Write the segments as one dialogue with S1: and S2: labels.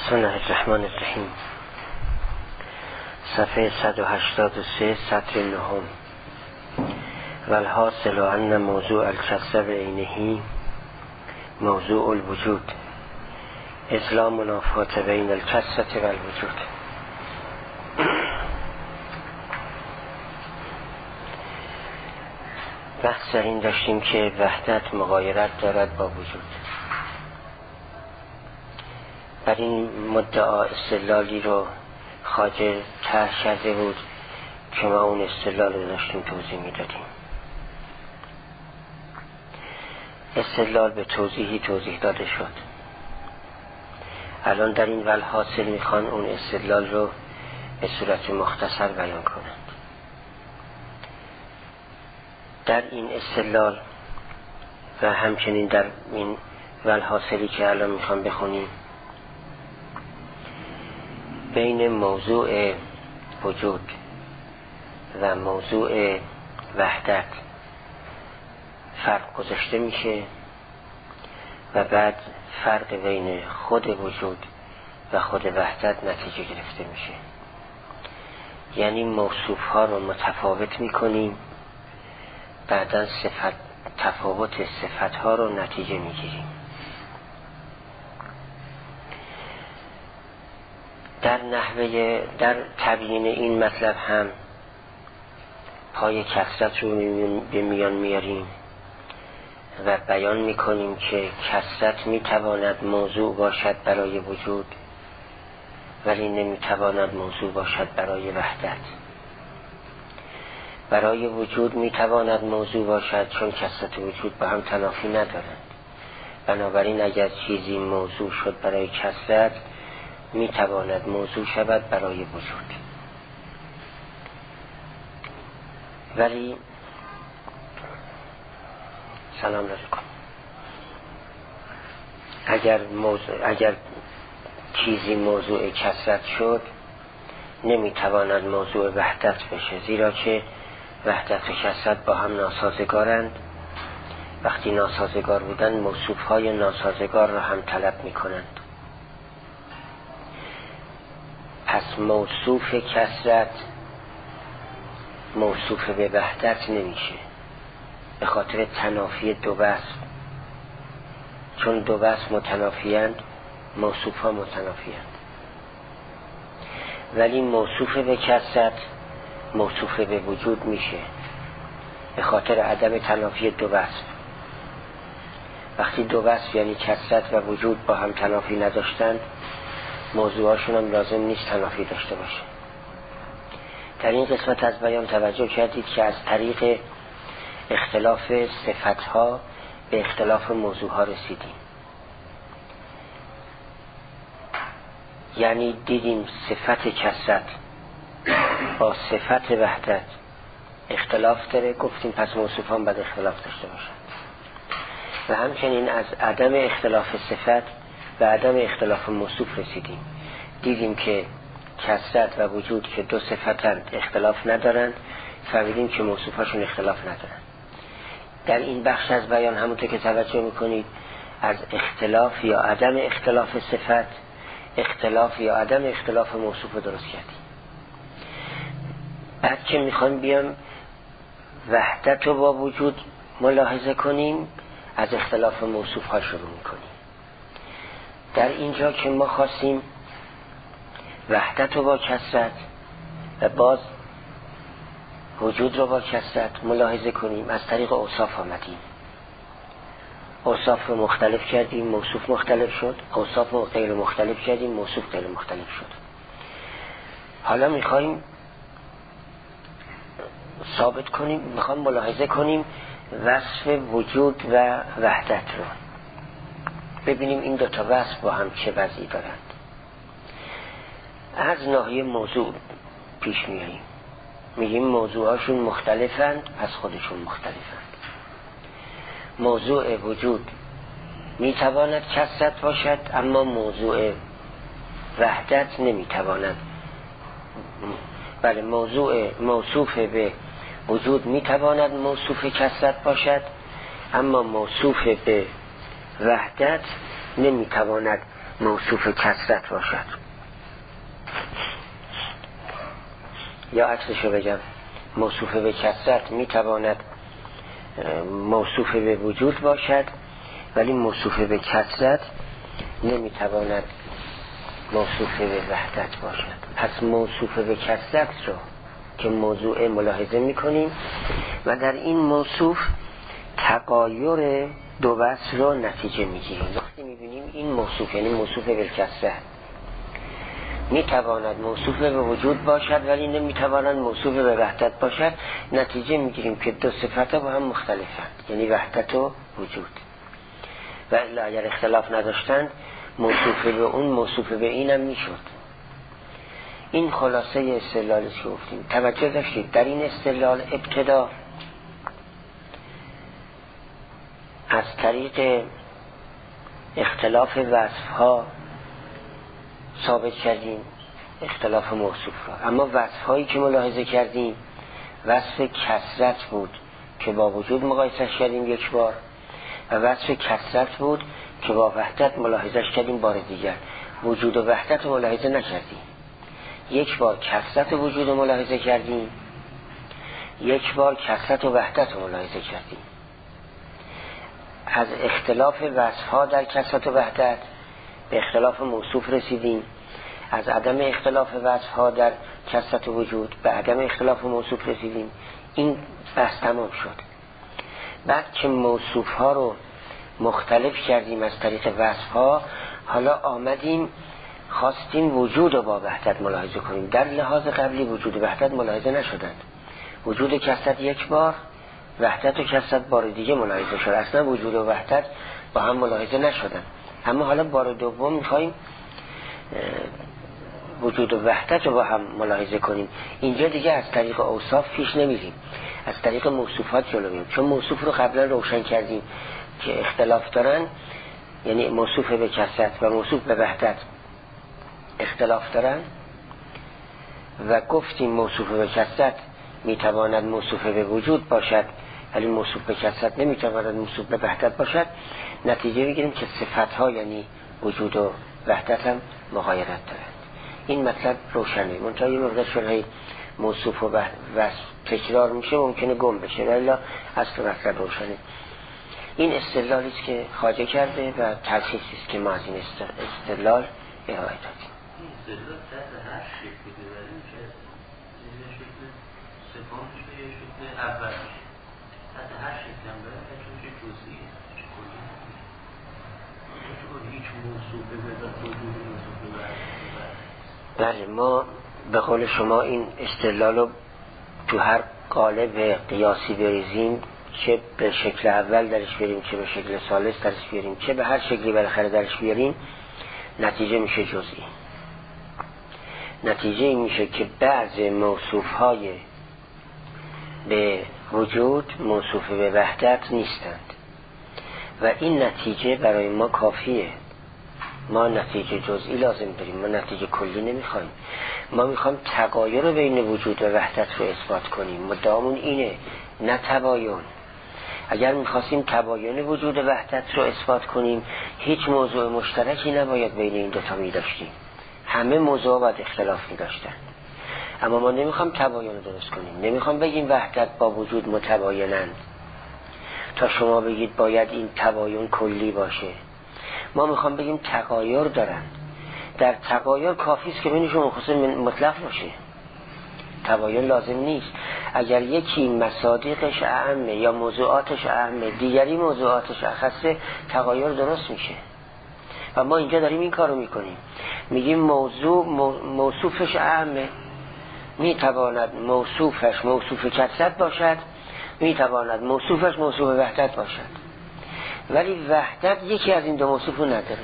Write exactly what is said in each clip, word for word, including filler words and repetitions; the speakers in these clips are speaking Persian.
S1: بسم الله الرحمن الرحیم. صفحه صد و هشتاد و سه سطر نهم. والحاصل ان موضوع الکسر بعینه موضوع الوجود اذ لا منافات بین الکسرة و الوجود. بحث این داشتیم که وحدت مغایرت دارد با وجود. بر این مدعا استدلالی رو خواجه طرح کرده بود که ما اون استدلال رو داشتیم توضیح میدادیم. استدلال به توضیحی توضیح داده شد. الان در این والحاصل میخوان اون استدلال رو به صورت مختصر بیان کنند. در این استدلال و همچنین در این والحاصلی که الان میخوان بخونیم بین موضوع وجود و موضوع وحدت فرق گذاشته میشه و بعد فرق بین خود وجود و خود وحدت نتیجه گرفته میشه. یعنی موصوف ها رو متفاوت میکنیم، بعدا صفت تفاوت صفت ها رو نتیجه میگیریم. در نحوه در تبیین این مطلب هم پای کثرت رو به میان میاریم و بیان میکنیم که کثرت میتواند موضوع باشد برای وجود ولی نمیتواند موضوع باشد برای وحدت. برای وجود میتواند موضوع باشد چون کثرت وجود با هم تنافی ندارند. بنابراین اگر چیزی موضوع شد برای کثرت میتواند موضوع شود برای وجود. ولی سلام علیکم اگر موضوع اگر چیزی موضوع کثرت شد نمیتواند موضوع وحدت بشه، زیرا که وحدت و کثرت با هم ناسازگارند. وقتی ناسازگار بودن موصوفهای ناسازگار را هم طلب میکنند. پس موصوف کثرت موصوف به وحدت نمیشه به خاطر تنافی دو وصف. چون دو وصف متنافیند موصوف ها متنافیند. ولی موصوف به کثرت موصوف به وجود میشه به خاطر عدم تنافی دو وصف. وقتی دو وصف یعنی کثرت و وجود با هم تنافی نداشتند موضوعاشون هم لازم نیست تنافی داشته باشه. در این قسمت از بیان توجه کردید که از طریق اختلاف صفتها به اختلاف موضوعها رسیدیم. یعنی دیدیم صفت کثرت با صفت وحدت اختلاف داره، گفتیم پس موصوفان باید اختلاف داشته باشن. و همچنین از عدم اختلاف صفت و عدم اختلاف موصوف رسیدیم. دیدیم که کثرت و وجود که دو صفتند اختلاف ندارند، فهمیدیم که موصوفاشون اختلاف ندارند. در این بخش از بیان همونطور که توجه میکنید از اختلاف یا عدم اختلاف صفت اختلاف یا عدم اختلاف موصوف درست کردیم. بعد که میخوایم بیام وحدت رو با وجود ملاحظه کنیم از اختلاف موصوف ها شروع میکنیم. در اینجا که ما خواستیم وحدت رو با کثرت و باز وجود رو با کثرت ملاحظه کنیم از طریق اوصاف آمدیم. اوصاف رو مختلف کردیم موصوف مختلف شد، اوصاف رو غیر مختلف کردیم موصوف غیر مختلف شد. حالا میخوایم ثابت کنیم میخوایم ملاحظه کنیم وصف وجود و وحدت رو، ببینیم این دو تا وصف با هم چه وضعی دارند. از ناحیه موضوع پیش میاییم، میگیم موضوعاشون مختلفند پس خودشون مختلفند. موضوع وجود میتواند کثرت باشد اما موضوع وحدت نمیتواند. بله موضوع موصوف به وجود میتواند موصوف کثرت باشد اما موصوف به وحدت نمیتواند موصوف کثرت باشد، یا عکسشو بگم موصوف به کثرت میتواند موصوف به وجود باشد ولی موصوف به کثرت نمیتواند موصوف به وحدت باشد. پس موصوف به کثرت رو که موضوع ملاحظه میکنیم و در این موصوف تغایر دو وصف رو نتیجه میگیریم. وقتی میبینیم این موصوف یعنی موصوف به کثرت میتواند موصوف به وجود باشد ولی نمیتواند موصوف به وحدت باشد، نتیجه میگیریم که دو صفت با هم مختلفند، یعنی وحدت و وجود. و الا اگر اختلاف نداشتند موصوف به اون موصوف به اینم میشد. این خلاصه استدلالی که گفتیم. توجه داشتید در این استدلال ابتدا از طریق اختلاف وصفها ثابت کردیم اختلاف موصوف را، اما وصفهایی که ملاحظه کردیم وصف کثرت بود که با وجود مقایسش کردیم یک بار، و وصف کثرت بود که با وحدت ملاحظش کردیم بار دیگر. وجود و وحدت رو ملاحظه نکردیم، یک بار کثرت و وجود رو ملاحظه کردیم، یک بار کثرت و وحدت رو ملاحظه کردیم. از اختلاف وصفها در کثرت و وحدت به اختلاف موصوف رسیدیم، از عدم اختلاف وصفها در کثرت و وجود به عدم اختلاف موصوف رسیدیم. این بحث تمام شد. بعد که موصوفها رو مختلف کردیم از طریق وصفها، حالا آمدیم خواستیم وجود رو با وحدت ملاحظه کنیم. در لحاظ قبلی وجود و وحدت ملاحظه نشدند، وجود و کثرت یک بار، وحدت و کثرت بار دیگه ملاحظه شد، اصلا وجود و وحدت با هم ملاحظه نشدند. اما حالا بار دوم میخواییم وجود و وحدت رو با هم ملاحظه کنیم. اینجا دیگه از طریق اوصاف پیش نمیریم، از طریق موصوفات جلو میریم، چون موصوف رو قبلا روشن کردیم که اختلاف دارن، یعنی موصوف به کثرت و موصوف به وحدت اختلاف دارن و گفتیم موصوف به کثرت میتواند موصوف به وجود باشد ولی موصوف به کثرت نمیتواند موصوف به وحدت باشد. نتیجه بگیریم که صفتها یعنی وجود و وحدت هم مغایرت دارند. این مطلب روشنه، منتها یه مقدار شرحی موصوف و وصف تکرار میشه ممکنه گم بشه، ولی اصل مطلب روشنه. این استدلالی است که خواجه کرده و تلخیصی است که ما از این استدلال ارائه دادیم.
S2: این استدلال تحت هر شکلی ببریم که یه شکل سومش به یه شکل اولش تحت هر شکل هم بریم چون که جزئیه چون هیچ موصوفه به وجود موصوفه به
S1: بله، ما به قول شما این استدلال رو تو هر قالب قیاسی بریزیم، چه به شکل اول درش بیاریم چه به شکل ثالث درش بیاریم چه به هر شکلی بالاخره درش بیاریم، نتیجه میشه جزئی. نتیجه این میشه که بعض موصوفهای به وجود موصوف به وحدت نیستند و این نتیجه برای ما کافیه. ما نتیجه جزئی لازم داریم، ما نتیجه کلی نمیخوایم. ما میخوایم تغایر بین وجود و وحدت رو اثبات کنیم، مدامون اینه، نه تباین. اگر میخواستیم تباین وجود و وحدت رو اثبات کنیم هیچ موضوع مشترکی نباید بین این دوتا میداشتیم، همه موضوع باید اختلاف میداشتن. اما ما نمیخوام تباین رو درست کنیم، نمیخوام بگیم وحدت با وجود متباینند تا شما بگید باید این تباین کلی باشه. ما میخوام بگیم تغایر دارن، در تغایر کافی است که بینشون مخصوص مطلق باشه، تباین لازم نیست. اگر یکی مصادیقش اعمه یا موضوعاتش اعمه دیگری موضوعاتش اخصه، تغایر درست میشه. و ما اینجا داریم این کارو میکنیم، میگیم موضوع موصوفش اعمه، میتواند موصوفش موصوف کثرت باشد، میتواند موصوفش موصوف وحدت باشد، ولی وحدت یکی از این دو موصوفو نداره.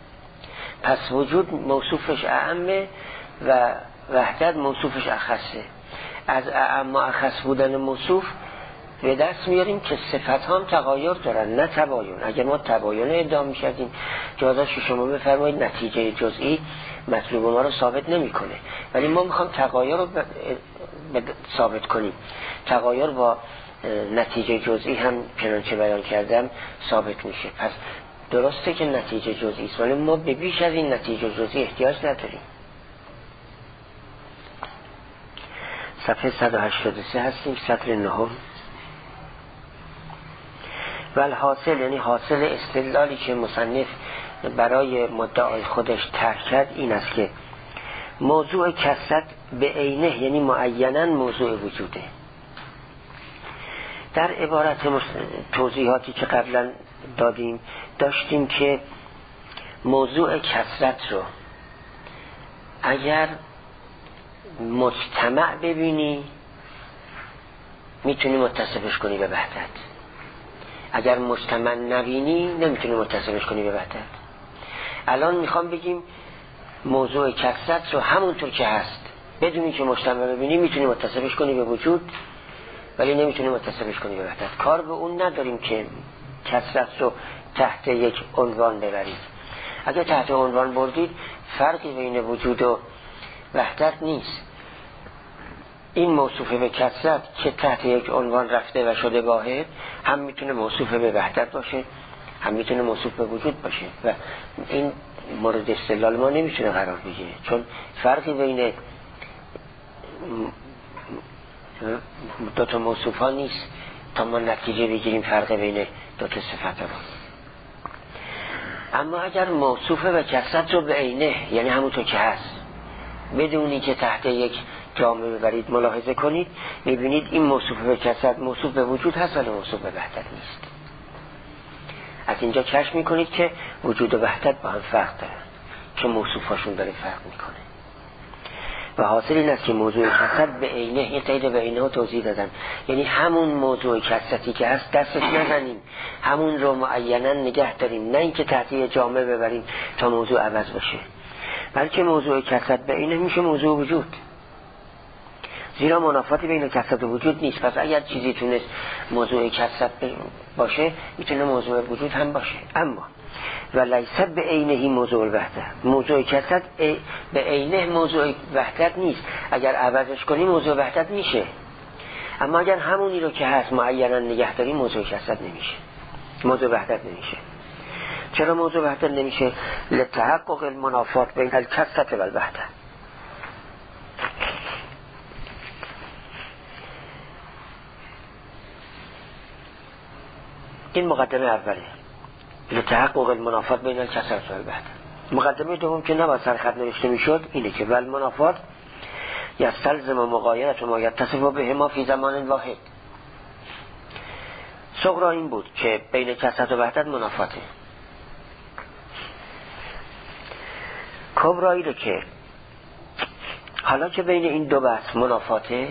S1: پس وجود موصوفش اعمه و وحدت موصوفش اخصه. از اعم و اخص بودن موصوف به دست میاریم که صفت هم تغایر دارن نه تباین. اگر ما تباین ادعا میشدیم جازاش شما بفرمایید نتیجه جزئی مطلوب ما رو ثابت نمیکنه، ولی ما میخوام تغایر رو ثابت کنیم. تغایر با نتیجه جزئی هم چنانچه بیان کردم ثابت میشه. پس درسته که نتیجه جزئی است ولی ما به بیش از این نتیجه جزئی احتیاج نداریم. صفحه صد و هشتاد و سه هستیم، سطر نهم. ولی حاصل، یعنی حاصل استدلالی که مصنف برای مدعای خودش طرح کرد این است که موضوع کثرت به عینه، یعنی معیناً موضوع وجوده. در عبارت توضیحاتی که قبلا دادیم داشتیم که موضوع کثرت رو اگر مجتمع ببینی میتونی متصفش کنی به وحدت، اگر مجتمع نبینی نمیتونی متصفش کنی به وحدت. الان میخوام بگیم موضوع کثرت رو همونطور که هست بدونی که مجتمع ببینی میتونی متصفش کنی به وجود ولی نمیتونی متصفش کنی به وحدت. کار به اون نداریم که کثرت رو تحت یک عنوان ببرید. اگر تحت عنوان بردید فرقی بین وجود و وحدت نیست. این موصوفه به کثرت که تحت یک عنوان رفته و شده واحد هم میتونه موصوفه به وحدت باشه هم میتونه موصوف به وجود باشه و این مورد استدلال ما نمیتونه قرار بگیره، چون فرقی بین دو تا موصوف ها نیست تا ما نتیجه بگیریم فرق بین دو تا صفت ها. اما اگر موصوفه به کثرت رو به عینه، یعنی همونطور که هست بدونی که تحت یک جامعه ببرید ملاحظه کنید میبینید این موصوفه به کثرت موصوف به وجود هست ولی موصوف به وحدت نیست. از اینجا کشف میکنید که وجود و وحدت با هم فرق دارن که موصوفاشون داره فرق میکنه و حاصل این است که موضوع کثرت به عینه، این قید به عینه ها توضیح دادن، یعنی همون موضوع کثرتی که هست دستش نزنیم، همون رو معینا نگه داریم، نه اینکه تحت یه جامعه ببریم تا موضوع عوض بشه، بلکه موضوع کثرت به عینه میشه موضوع وجود، زیرا منافاتی بین کثرت و وجود نیست. پس اگر چیزی تونست موضوع کثرت باشه میتونه موضوع وجود هم باشه. اما و لیست به عینه موضوع الوحدت، موضوع کثرت به عینه موضوع وحدت نیست، اگر عوضش کنی موضوع وحدت میشه، اما اگر همونی رو که هست معینا نگه داریم موضوع کثرت نمیشه، موضوع وحدت نمیشه. چرا موضوع وحدت نمیشه؟ لتحقق المنافات بین الکثرت و الوحدت. این مقدمه اوله، لتحقق المنافات بین الکثرت و الوحدت. مقدمه دوم که نباید سرخط نوشته میشد اینه که ول منافات یستلزم مغایرت و ما یتصف به ما فی زمان واحد. صغرا این بود که بین کثرت و وحدت منافاته، کبرا اینه که حالا که بین این دو بحث منافاته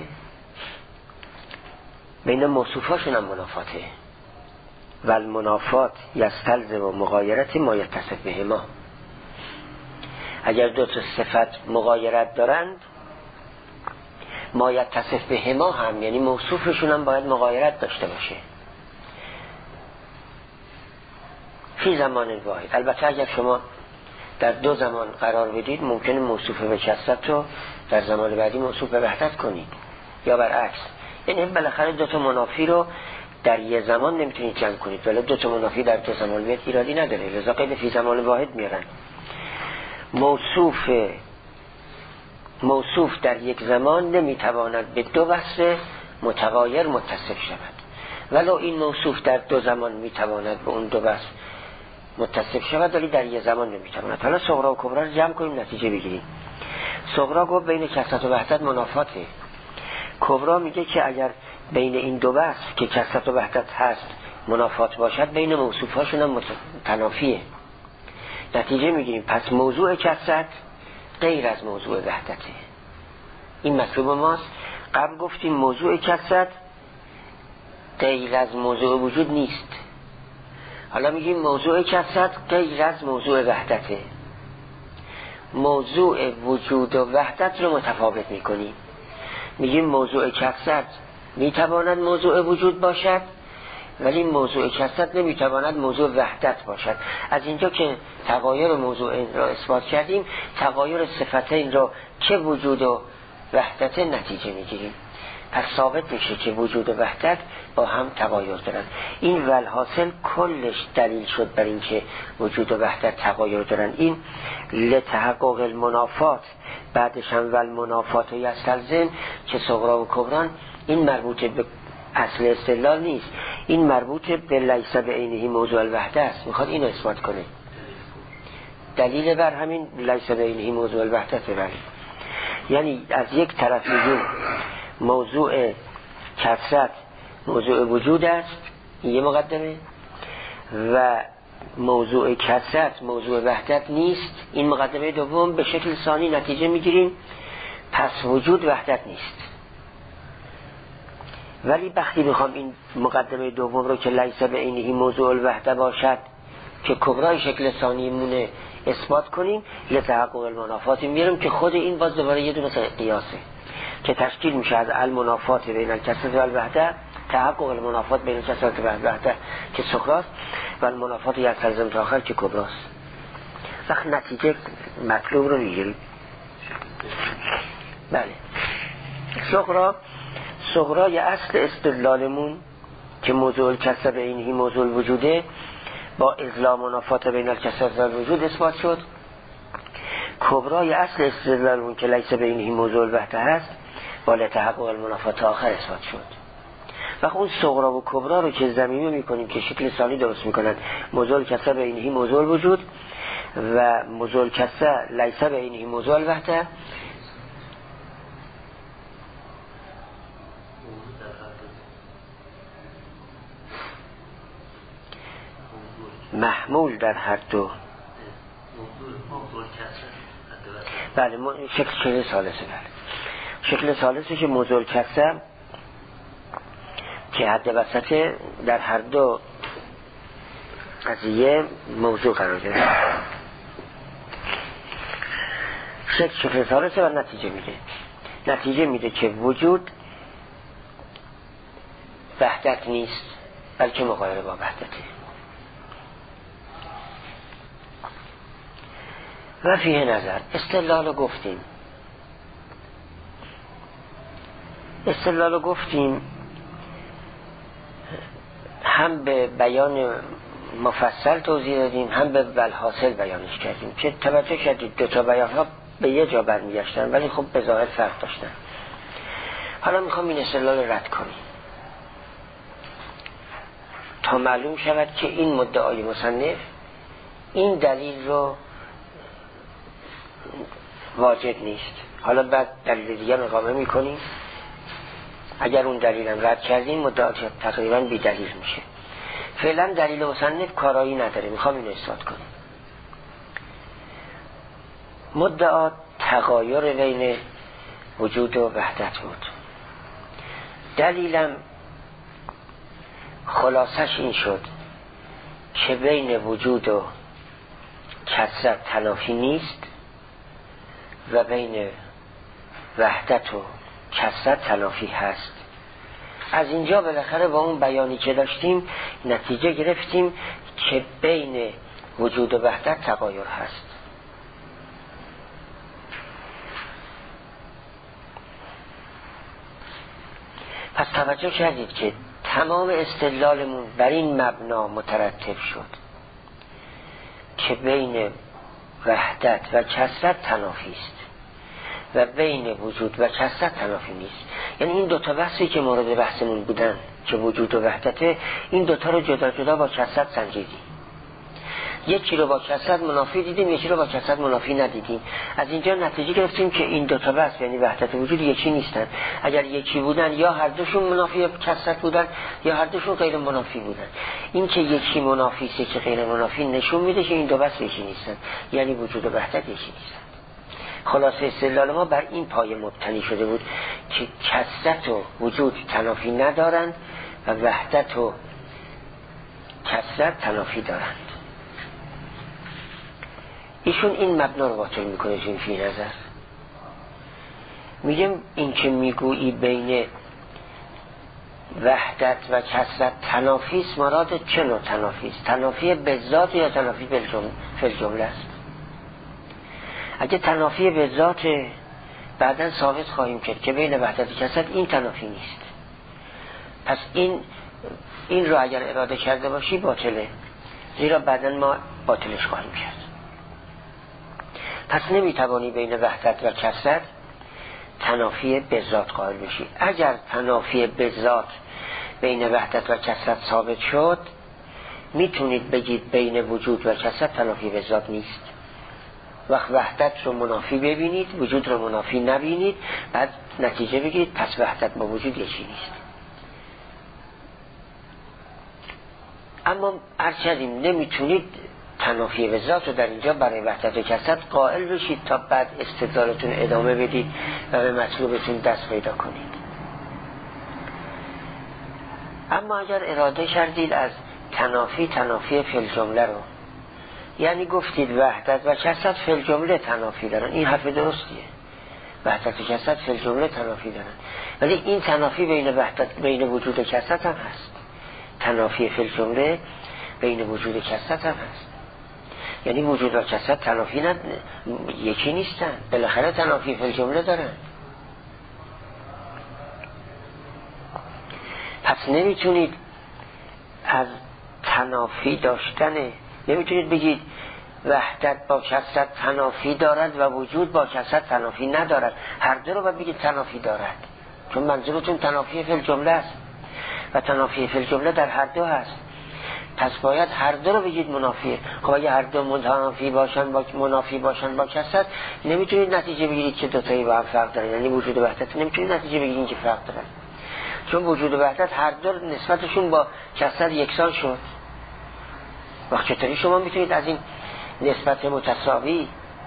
S1: بین موصوفاشون هم منافاته. والمنافات یستلزم و مغایرت ما یتصف به ما. اگر دو تا صفت مغایرت دارند ما یتصف به ما هم، یعنی موصوفشون هم باید مغایرت داشته باشه فی زمان واحد. البته اگر شما در دو زمان قرار بدید ممکنه موصوف به کثرت رو در زمان بعدی موصوف به وحدت کنید یا برعکس، یعنی بالاخره دو تا منافی رو در یه زمان نمیتونید جمع کنید، ولی دو تا منافی در دو زمان بیاد ایرادی نداره، لذا قید فی زمان واحد میارن. موصوف موصوف در یک زمان نمیتواند به دو وصف متغایر متصف شود، ولو این موصوف در دو زمان میتواند به اون دو وصف متصف شود ولی در یک زمان نمیتواند. حالا صغرا و کبرا رو جمع کنیم نتیجه بگیریم. صغرا گفت بین کثرت و وحدت منافاته، کبرا میگه که اگر بین این دو وصف که کثرت و وحدت هست منافات باشد بین موصوفاشون هم تنافیه. نتیجه میگیریم پس موضوع کثرت غیر از موضوع وحدته. این مطلوب ماست. قبل گفتیم موضوع کثرت غیر از موضوع وجود نیست، حالا میگیم موضوع کثرت غیر از موضوع وحدته. موضوع وجود و وحدت رو متفاوت میکنیم، میگیم موضوع کثرت میتواند موضوع وجود باشد ولی موضوع کثرت نمیتواند موضوع وحدت باشد. از اینجا که تغایر موضوع این را اثبات کردیم تغایر صفتین را که وجود و وحدت نتیجه میگیریم. پس ثابت میشه که وجود و وحدت با هم تغایر دارن. این والحاصل کلش دلیل شد بر این که وجود و وحدت تغایر دارن. این لتحقق المنافات، بعدش هم والمنافات و یستلزم که صغرا و کبران، این مربوط به اصل استدلال نیست، این مربوط به لیس بعینه موضوع الوحده است. میخواد اینو اثبات کنه. دلیل بر همین لیس بعینه موضوع الوحده بر، یعنی از یک طرف میگیم موضوع کثرت موضوع وجود است، این یه مقدمه، و موضوع کثرت موضوع وحدت نیست، این مقدمه دوم. به شکل ثانی نتیجه میگیریم پس وجود وحدت نیست. ولی وقتی میخوام این مقدمه دوم رو که لیس بعینه موضوع الوحده باشد که کبرای شکل ثانی مونه اثبات کنیم، لتحقق المنافات میریم که خود این باز دوباره یه دونه قیاسه که تشکیل میشه از المنافات بین الکثرت و الوحده، تحقق المنافات بین الکثرت و الوحده که صغراست و المنافات یستلزم آخر که کبراست. وقت نتیجه مطلوب رو میگیریم. بله، صغرا صغرای اصل استدلالمون که موضوع الکثرت بعینه موضوع الوجوده با اضلاع منافات بین الکثرت و الوجود اثبات شد. کبرای اصل استدلالمون که لیس بعینه موضوع الوحده هست با لتحقق المنافات آخر اثبات شد. و اون صغرا و کبرا رو که ضمیمه میکنیم که شکل ثانی درست میکنن، موضوع الکثرت بعینه موضوع الوجود و موضوع الکثرت لیس بعینه موضوع الوحده، محمول در هر دو. بله، شکل شکل ثالثه. بله، شکل ثالثه که موضوع الکثرت که حد وسط در هر دو قضیه موضوع قرار گرفت. شکل شکل ثالثه و نتیجه میده نتیجه میده که وجود وحدت نیست بلکه مغایر با وحدته. و فیه نظر استدلال گفتیم استدلال گفتیم هم به بیان مفصل توضیح دادیم، هم به والحاصل بیانش کردیم که توجه کردید دو تا بیان ها به یه جا برمیگشتن ولی خب به ظاهر فرق داشتن. حالا میخوام این استدلال رد کنیم تا معلوم شود که این مدعای مصنف این دلیل رو واجد نیست. حالا بعد دلیل دیگه مقامه میکنیم، اگر اون دلیلم رد کردیم مدعا تقریبا بی دلیل میشه. فعلا دلیل مصنف کارایی نداره، میخوام اینو اثبات کنیم. مدعا تغایر بین وجود و وحدت بود. دلیلم خلاصش این شد که بین وجود و کثرت تنافی نیست و بین وحدت و کثرت تنافی هست. از اینجا بالاخره با اون بیانی که داشتیم نتیجه گرفتیم که بین وجود و وحدت تغایر هست. پس توجه کردید که تمام استدلالمون بر این مبنا مترتب شد که بین وحدت و کثرت تنافی است و بین وجود و کثرت تنافی نیست. یعنی این دوتا بحثی که مورد بحثمون بودن که وجود و وحدته، این دوتا رو جدا جدا با کثرت سنجیدیم. یکی رو با کثرت منافی دیدیم، یکی رو با کثرت منافی ندیدیم. از اینجا نتیجه گرفتیم که این دوتا بحث یعنی وحدت و وجود یکی نیستن. اگر یکی بودن یا هر دوشون منافی کثرت بودن یا هر دوشون غیر منافی بودن. این که یکی منافی است که غیر منافی نشون میده که این دو بحث یکی نیستن، یعنی وجود و وحدت یکی نیستن. خلاصه استدلال ما بر این پایه مبتنی شده بود که کثرت و وجود تنافی ندارند و وحدت و کثرت تنافی دارند. ایشون این مبنا رو باطل میکنه این فی نظر. میگم این که میگویی بین وحدت و کثرت تنافی است، مراد چه نوع تنافی است؟ تنافی به ذات یا تنافی به الجمله است؟ اگه تنافی به ذات بعداً ثابت خواهیم کرد که بین وحدت و کثرت این تنافی نیست. پس این این رو اگر اراده کرده باشی باطله، زیرا بعداً ما باطلش خواهیم کرد. پس نمیتوانی بین وحدت و کثرت تنافی به ذات قائل بشی. اگر تنافی به ذات بین وحدت و کثرت ثابت شد، میتونید بگید بین وجود و کثرت تنافی به ذات نیست. وقت وحدت رو منافی ببینید، وجود رو منافی نبینید، بعد نتیجه بگیرید پس وحدت با وجود یکی نیست. اما ارچدیم نمیتونید تنافی به ذات رو در اینجا برای وحدت و کثرت قائل بشید تا بعد استدلالتون ادامه بدید و به مطلوبتون دست پیدا کنید. اما اگر اراده کردید از تنافی تنافی فی الجمله رو، یعنی گفتید وحدت و کثرت فی الجمله تنافی دارن، این حرف درستیه، وحدت و کثرت فی الجمله تنافی دارن، ولی این تنافی بین وحدت بین وجود و کثرت هم هست. تنافی فی الجمله بین وجود و کثرت هم هست، یعنی وجود و کثرت تنافی ند... یکی نیستن، بالاخره تنافی فی الجمله دارن. پس نمیتونید از تنافی داشتن، نمیتونید بگید وحدت با کثرت تنافی دارد و وجود با کثرت تنافی ندارد. هر دو رو باید بگید تنافی دارد، چون منظورتون تنافی فی الجمله است و تنافی فی الجمله در هر دو هست. پس باید هر دو رو بگید منافیه. خب اگه هر دو منافی باشن با منافی باشن با کثرت، نمیتونید نتیجه بگیرید که دو تایی با هم فرق دارن، یعنی وجود و وحدت نمیتونید نتیجه بگیرید که فرق دارن، چون وجود و وحدت هر دو نسبتشون با کثرت یکسان شد. وقت چطوری شما میتونید از این نسبت متساوی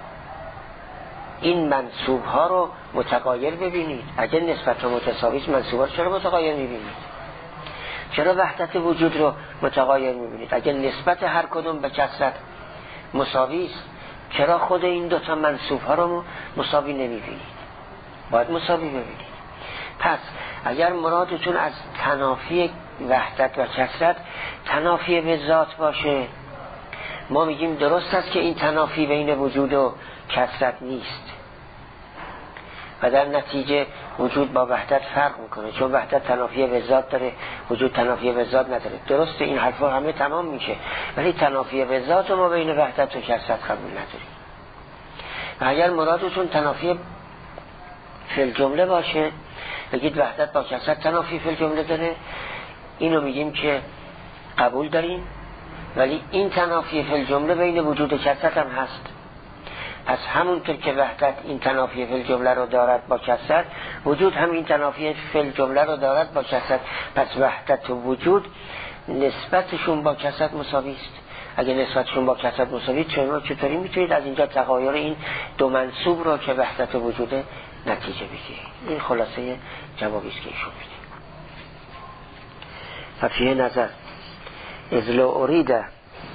S1: این منسوب ها رو متغایر ببینید؟ اگر نسبت متساوی منسوب ها رو چرا متغایر میبینید؟ چرا وحدت وجود رو متغایر میبینید؟ اگر نسبت هر کدوم به کثرت مساوی است، چرا خود این دوتا منسوب ها رو مساوی نمیبینید؟ باید مساوی ببینید. پس اگر مرادتون از تنافی وحدت و کثرت تنافی به ذات باشه، ما میگیم درست است که این تنافی بین وجود و کثرت نیست و در نتیجه وجود با وحدت فرق میکنه، چون وحدت تنافی به ذات داره، وجود تنافی به ذات نداره. درسته این حرفا همه تمام میشه، ولی تنافی به ذات ما بین وحدت و کثرت قبول نداریم. و اگر مرادتون تنافی فی الجمله باشه، بگید وحدت با کثرت تنافی فی الجمله داره، اینو میگیم که قبول داریم، ولی این تنافی فی الجمله بین وجود و کثرت هم هست. پس همونطور که وحدت این تنافی فی الجمله رو دارد با کثرت، وجود هم این تنافی فی الجمله رو دارد با کثرت. پس وحدت و وجود نسبتشون با کثرت مساوی است. اگه نسبتشون با کثرت مساوی، شما چطوری میتونید از اینجا تغایر این دو منسوب رو که وحدت و وجود نتیجه بگیرید؟ این خلاصه جوابی است که ایشون میده. ففیه نظر از لو اریده،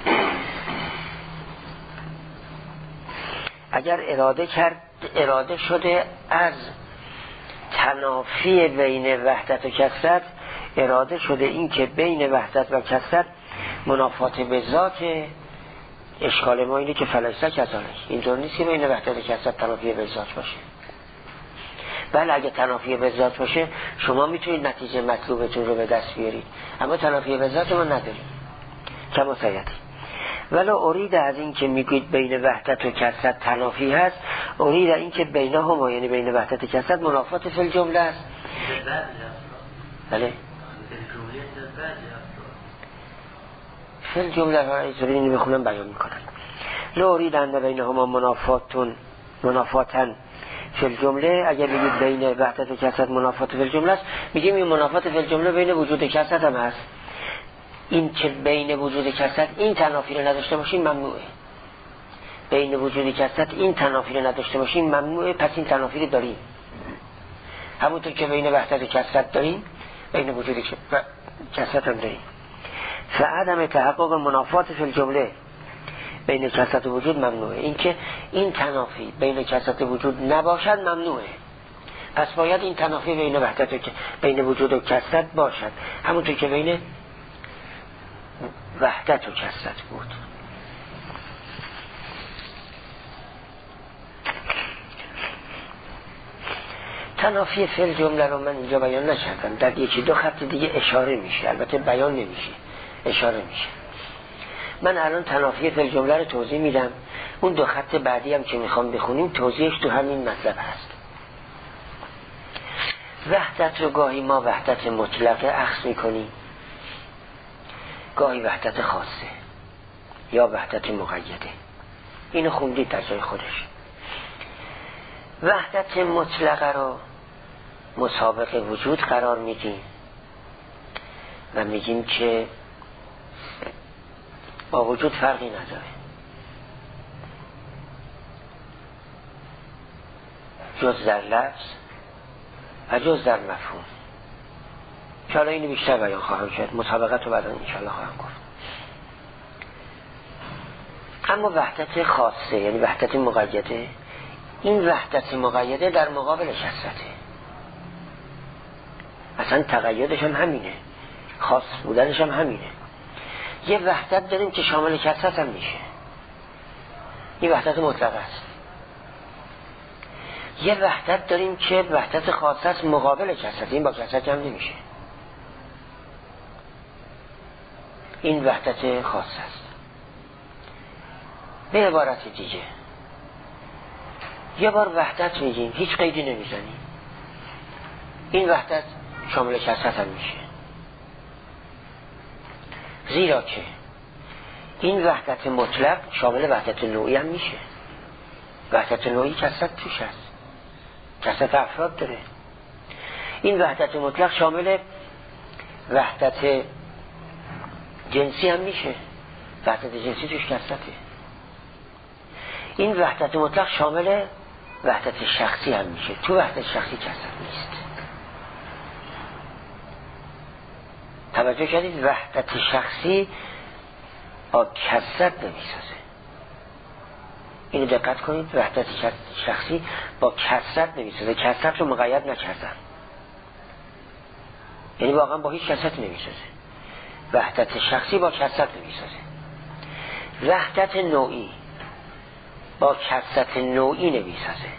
S1: اگر اراده کرد اراده شده از تنافی بین وحدت و کثرت، اراده شده این که بین وحدت و کثرت منافات به ذات، اشکال ما اینه که فلسفه کذالک، اینطور نیست که بین وحدت و کثرت تنافی به ذات باشه. بله اگه تنافی به ذات باشه شما میتونید نتیجه مطلوبتون رو به دست بیارید، اما تنافی به ذات ما نداریم. کما سیاتی ولو ارید، از این که میگوید بین وحدت و کثرت تنافی هست، ارید این که بینهما، یعنی بین وحدت و کثرت منافات فی الجمله است. بله فی الجمله ها ایزوری اینو بخونم بیان میکنن. لو ارید ان بینهما منافاتون منافاتن فی الجمله، اگر بگید بین وحدت و کثرت منافات فی الجمله است، میگیم این منافات فی الجمله بین وجود و کثرت هم هست. این که بین وجود و کثرت این تنافی رو نداشته باشیم ممنوعه، بین وجود و کثرت این تنافی رو نداشته باشیم ممنوعه. پس این تنافی رو داریم، همونطور که بین وحدت و کثرت داریم بین وجود و کثرت هم داریم. فعدم تحقق منافات فی الجمله بین کثرت و وجود ممنوعه، این که این تنافی بین کثرت و وجود نباشد ممنوعه. پس باید این تنافی بین وحدت و بین وجود و کثرت باشد، همونطور که بین وحدت و کثرت بود. تنافی فعل جمله رو من اینجا بیان نکردم، در یکی دو خط دیگه اشاره میشه، البته بیان نمیشه، اشاره میشه. من الان تنافی فعل جمله رو توضیح میدم، اون دو خط بعدی هم که میخوام بخونیم توضیحش تو همین مطلب هست. وحدت رو گاهی ما وحدت مطلقه اخذ میکنیم، گاهی وحدت خاصه یا وحدت مقیده. اینو خوندید در جای خودش. وحدت مطلقه رو مسابق وجود قرار میدیم و میگیم که با وجود فرقی نداره، جز در لفظ و جز در مفهوم. که حالا اینو بیشتر بیان خواهم کرد، مسابقت رو بعدا انشاءالله خواهم گفت. اما وحدت خاصه یعنی وحدت مقیده، این وحدت مقیده در مقابل کثرته، اصلا تقییدش هم همینه، خاص بودنش هم همینه. یه وحدت داریم که شامل کثرت هم میشه، این وحدت مطلق است. یه وحدت داریم که وحدت خاص است مقابل کثرت، این با کثرت هم نمیشه، این وحدت خاص است. به عبارت دیگه یه بار وحدت میگیم هیچ قیدی نمیزنیم، این وحدت شامل کثرت هم میشه، زیرا که این وحدت مطلق شامل وحدت نوعی هم میشه. وحدت نوعی کثرت توش هست، کثرت افراد داره. این وحدت مطلق شامل وحدت جنسی هم میشه، وحدت جنسی توش کثرته. این وحدت مطلق شامل وحدت شخصی هم میشه، تو وحدت شخصی کثرت نیست. توجه کردید؟ وحدت شخصی با کثرت نمیسازه، اینو دقت کنید. وحدت شخصی با کثرت نمیسازه، کثرت رو مقید نکردن، یعنی واقعا با هیچ کثرت نمیسازه. وحدت شخصی با کثرت نمیسازه. وحدت نوعی با کثرت نوعی نمیسازه،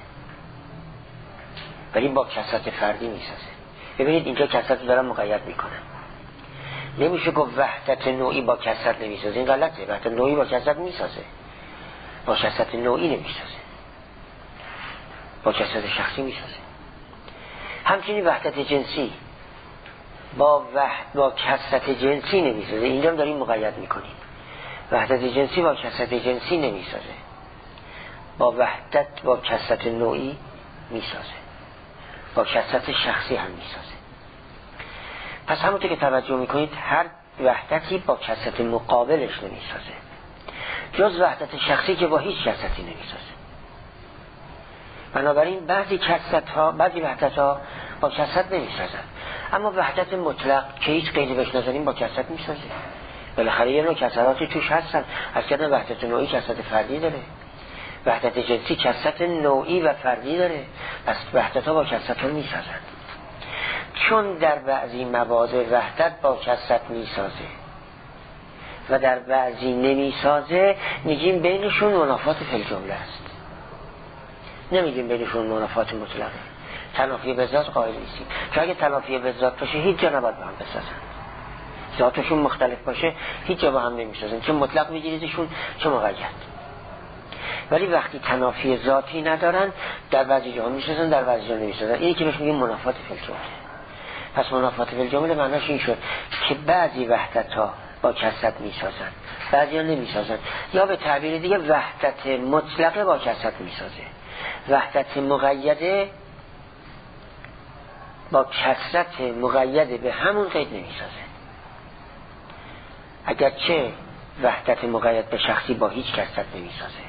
S1: ولی با کثرت فردی میسازه. ببینید اینجا کثرت رو دارم مقید میکنم، نمیشه گفت وحدت نوعی با کثرت نمیسازه، این غلطه. وحدت نوعی با کثرت میسازه، با کثرت نوعی نمیسازه، با کثرت شخصی میسازه. همچنین وحدت جنسی با وحد با کثرت جنسی نمیسازه، اینجا داریم مقید میکنیم. وحدت جنسی با کثرت جنسی نمیسازه، با وحدت با کثرت نوعی میسازه، با کثرت شخصی هم میسازه. پس همونطور که توجه میکنید هر وحدتی با کثرت مقابلش نمیسازه، جز وحدت شخصی که با هیچ کثرتی نمیسازه. بنابراین بعضی کثرت ها بعضی وحدت ها با کثرت نمیسازن، اما وحدت مطلق که هیچ قیدی بهش نذاریم با کثرت میسازه. بالاخره یه نوع کثراتی توش هستن. از کردن وحدت نوعی کثرت فردی داره، وحدت جنسی کثرت نوعی و فردی داره، پس وحدت ها با کثرت ها میسازن. چون در بعضی مواضع وحدت با کثرت میسازه و در بعضی نمیسازه، میگیم بینشون منافات فی الجمله است، نمیگیم بینشون منافات مطلقه. تنافی به ذات قائل نیستیم، چون اگه تنافی به ذات باشه هیچ جا نباید با هم بسازن، ذاتشون مختلف باشه هیچ جا با هم نمیسازن، چه مطلق میگیریدشون چه مقید. ولی وقتی تنافی ذاتی ندارن در بعضی جاها میسازن در بعضی جا نمیسازن، اینی که بهش میگیم منافات فی الجمله. پس منافات فی الجمله معناش این شد که بعضی وحدت ها با کثرت میسازن بعضی ها نمیسازن، یا به تعبیر دیگه وحدت مطلقه با کثرت میسازه، وحدت مقیده با کثرت مقیده به همون قید نمیسازه. اگرچه وحدت مقید به شخصی با هیچ کثرت نمیسازه،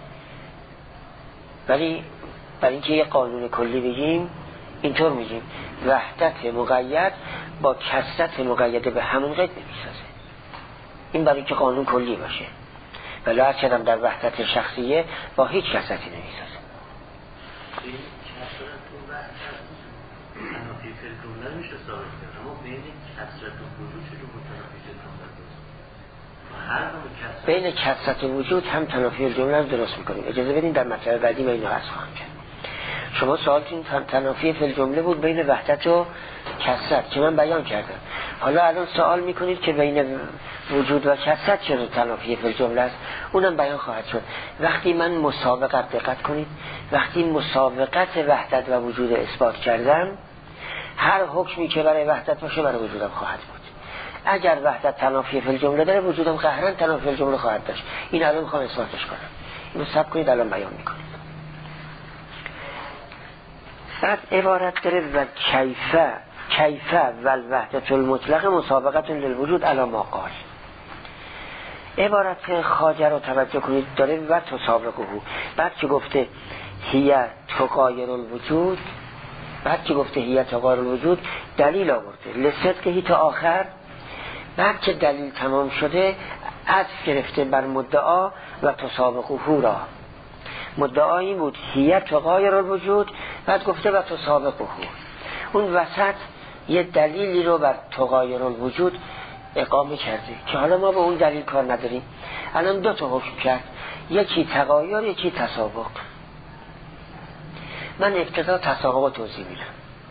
S1: ولی برای اینکه یه قانون کلی بگیم اینطور میگیم وحدت مقید با کثرت مقیده به همون قید نمیسازه. این برای اینکه قانون کلی باشه، ولی هر چقدر در وحدت شخصیه با هیچ کثرتی نمیسازه.
S2: این کثرت و وحدت تنافی فی الجمله نمیشه ثابت کرد، اما بین کثرت و وجود چه جور تنافی فی الجمله؟
S1: بین کثرت و وجود هم تنافی الجمله رو درست میکنیم. اجازه بدین در مطلب بعدی من اینو عرض خواهم کرد. شما سوالتون تنافی فی الجمله بود بین وحدت و کثرت که من بیان کردم. حالا الان سوال میکنید که بین وجود و کثرت چرا تنافی فی الجمله است، اونم بیان خواهد شد. وقتی من مسابقت، دقت کنید، وقتی مسابقت وحدت و وجود اثبات کردم، هر حکمی که برای وحدت باشه برای وجودم خواهد بود. اگر وحدت تنافی فی الجمله داره، وجودم قهرا تنافی فی الجمله خواهد داشت. این الان میخوام اثباتش کنم، اینو صبر کنید الان بیان میکنید. بعد عبارت داره و کیفه کیفه و الوحدت المطلق مسابقت للوجود علی ما قال. عبارت خواجه رو توجه کنید، داره و تسابقه. بعد که گفته هی تغایر الوجود، بعد که گفته هی تغایر الوجود دلیل آورده لصدق هی تا آخر. بعد که دلیل تمام شده عطف گرفته بر مدعا و تسابقه را. مدعا این بود هی تغایر الوجود، بعد گفته و تسابقه. اون وسط یه دلیلی رو بر تغایر الوجود اقامه کرده که حالا ما به اون دلیل کار نداریم. الان دو تا حکم کرد، یکی تغایر یکی تسابق. من ابتدا تسابق توضیح میدم،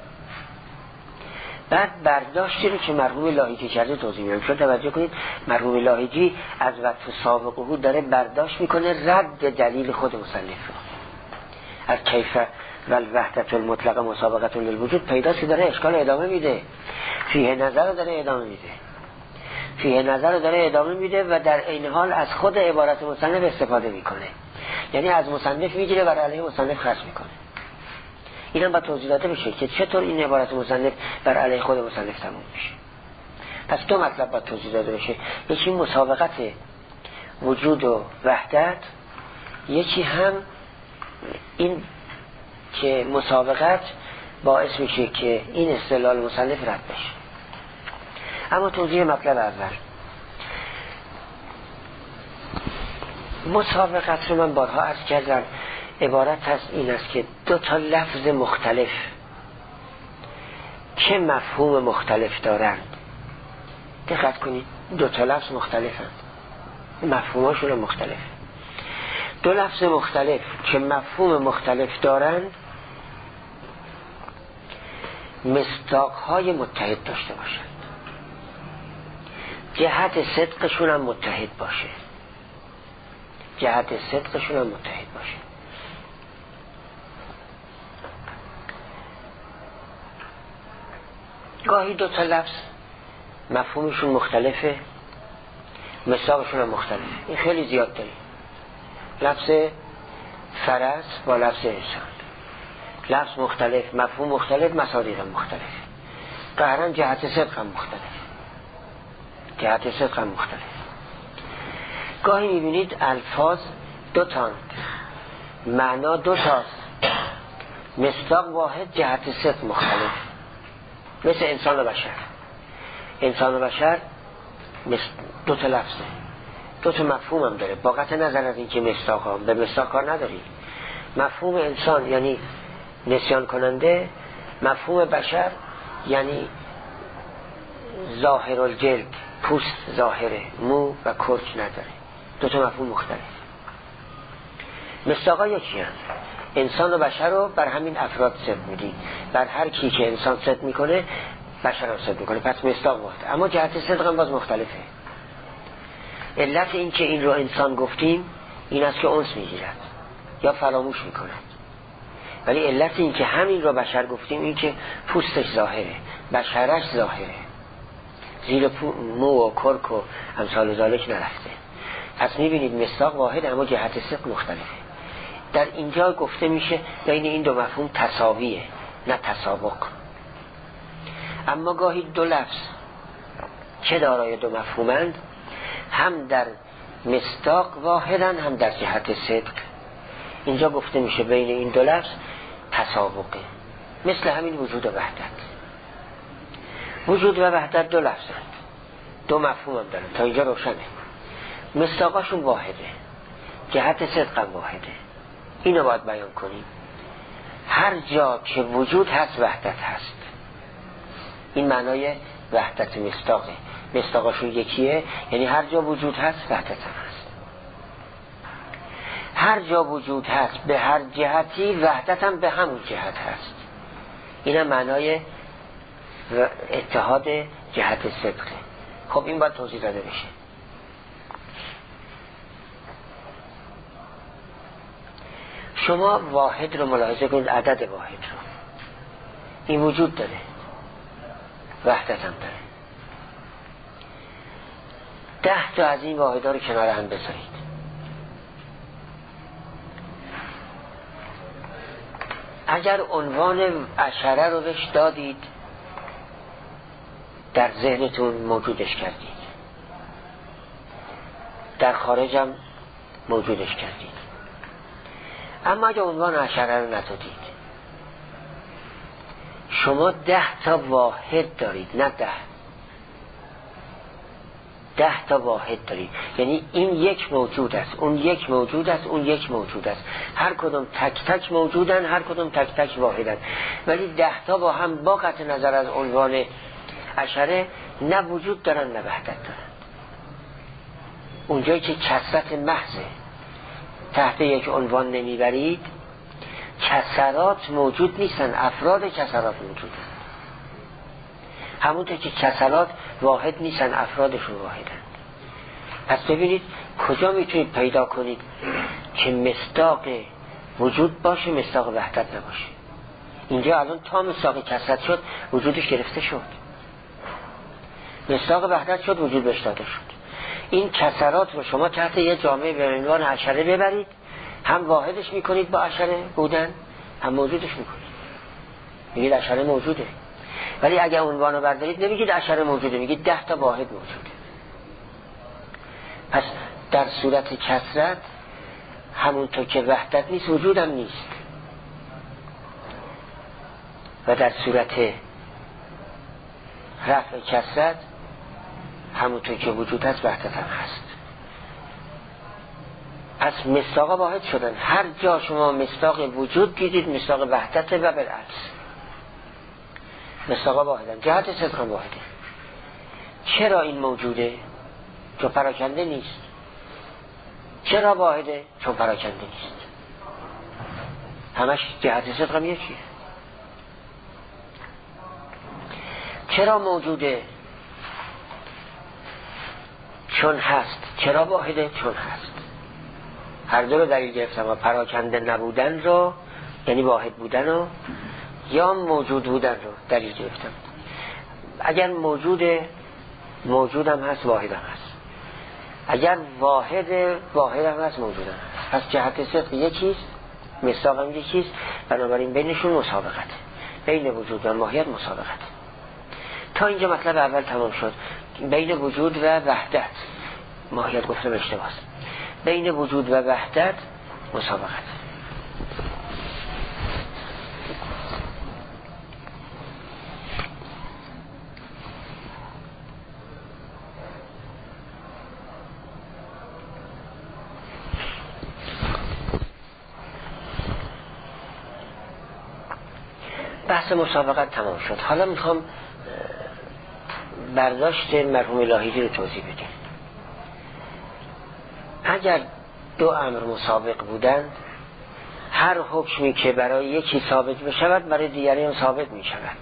S1: بعد برداشتی رو که مرحوم لاهیجی کرده توضیح میدم. شما توجه کنید مرحوم لاهیجی از و تسابقه داره برداشت میکنه رد دلیل خود مصنف رو. از کیفه و الوحدت المطلق مسابقت للوجود پیداست که داره اشکال ادامه میده، فیه نظر رو داره ادامه میده فیه نظر رو داره ادامه میده و در این حال از خود عبارت مصنف استفاده میکنه، یعنی از مصنف میگیره و علیه مصنف خرج میکنه. اینم با توضیح داده بشه که چطور این عبارت مصنف بر علیه خود مصنف تموم میشه. پس دو مطلب با توضیح داده بشه، یکی مسابقت وجود و وحدت، یکی هم این که مسابقت باعث میشه که این استدلال مصنف رد بشه. اما توضیح مطلب اول، مسابقت رو من بارها عرض کردم عبارت هست این است که دو تا لفظ مختلف که مفهوم مختلف دارند. دقت کنید، دو تا لفظ مختلفند، مفهوماشون مختلف. دو لفظ مختلف که مفهوم مختلف دارند مصداق‌های متحد داشته باشند، جهت صدقشون هم متحد باشه جهت صدقشون هم متحد باشه. گاهی دو تا لفظ مفهومشون مختلفه، مصداقشون هم مختلفه. این خیلی زیاد داریم. لفظ فرس با لفظ انسان، لفظ مختلف، مفهوم مختلف، مصادیق هم مختلف، قهرا جهت صدق هم مختلف جهت صدق هم مختلف. گاهی میبینید الفاظ دو تان، معنا دو تاست، مصداق واحد، جهت صدق مختلف. مثل انسان و بشر. انسان و بشر دو تا لفظه، دو تا مفهوم هم داره، با قطع نظر از این که مصداق هم به مصداق کار نداری. مفهوم انسان یعنی نسیان کننده، مفهوم بشر یعنی ظاهر الجلد، پوست ظاهره، مو و کرک نداره. دو تا مفهوم مختلف. مصداقا یکی هم. انسان و بشر رو بر همین افراد صدق میدی، بر هر کی که انسان صدق میکنه بشر هم صدق میکنه، پس مصداق واحد. اما جهت صدق هم باز مختلفه. علت این که این رو انسان گفتیم این است که انس میگیرد یا فراموش میکند، ولی علت این که همین رو بشر گفتیم این که پوستش ظاهره، بشرش ظاهره، زیر مو و کرک و امثال ذالک نرفته. پس میبینید مصداق واحد اما جهت صدق مختلفه. در اینجا گفته میشه بین این دو مفهوم تساویه، نه تسابق. اما گاهی دو لفظ که دارای دو مفهومند، هم در مصداق واحدن هم در جهت صدق. اینجا گفته میشه بین این دو لفظ تسابقه، مثل همین وجود و وحدت. وجود و وحدت دو لفظند، دو مفهوم هم دارن، تا اینجا روشنه. مصداقاشون واحده، جهت صدق هم واحده. اینو باید بیان کنیم. هر جا که وجود هست وحدت هست. این معنای وحدت مصداقه. مصداقاشون یکیه، یعنی هر جا وجود هست وحدت هم هست. هر جا وجود هست به هر جهتی وحدت هم به همون جهت هست. این معنای اتحاد جهت صدقه. خب این باید توضیح داده بشه. شما واحد رو ملاحظه کنید، عدد واحد رو، این وجود داره، وحدت هم داره. ده تا از این واحدها رو کنار هم بذارید. اگر عنوان عشره رو بهش دادید، در ذهنتون موجودش کردید، در خارجم موجودش کردید. اما اگر عنوان عشره رو ندادید، شما ده تا واحد دارید، نه ده ده تا واحد دارید. یعنی این یک موجود است، اون یک موجود است، اون یک موجود است، هر کدوم تک تک موجودن، هر کدوم تک تک واحدن. ولی ده تا با هم با قطع نظر از عنوان عشره نه وجود دارن نه وحدت دارن. اونجایی که کثرت محضه تحت یک عنوان نمیبرید، کثرات موجود نیستن، افراد کثرات موجودن. همونطور که کثرات واحد نیستن، افرادشون واحدن. پس ببینید کجا میتونید پیدا کنید که مصداق وجود باشه مصداق وحدت نباشه. اینجا الان تا مصداق کثرت شد وجودش گرفته شد، مصداق وحدت شد وجود بهش داده شد. این کثرات رو شما تحت یه جامعه به عنوان عشره ببرید، هم واحدش میکنید با عشره بودن، هم موجودش میکنید، میگید عشره موجوده. ولی اگر عنوانو بردارید نمیگید عشره موجوده، میگید ده تا واحد موجوده. پس در صورت کثرت همونطور که وحدت نیست وجودم نیست، و در صورت رفع کثرت همونطور که وجود هست وحدت هم هست. پس مصداق واحد شدن. هر جا شما مصداق وجود دیدید مصداق وحدت و بالعکس. مصداق واحدن، جهت صدق واحده. چرا این موجوده؟ چون پراکنده نیست. چرا واحده؟ چون پراکنده نیست. همش جهت صدق هم یکیه. چرا موجوده؟ چون هست. چرا واحده؟ چون هست. هر دو رو دلیل گرفتم، و پراکنده نبودن رو یعنی واحد بودن رو، یا موجود بودن رو دلیل گرفتم. اگر موجود موجودم هست واحدم هست، اگر واحد واحدم هست موجودم هست. پس جهت صدق یکیست، مصداقم یکیست، بنابراین بینشون مسابقت، بین وجود و ماهیت مسابقت. تا اینجا مطلب اول تمام شد. بین وجود و وحدت، ماهیت گفتم اشتباهه، بین وجود و وحدت مسابقت. بحث مسابقت تمام شد. حالا میخوام برداشت مرحوم لاهیجی رو توضیح بدیم. اگر دو امر مسابق بودند، هر حکمی که برای یکی ثابت بشود برای دیگری هم ثابت می شود.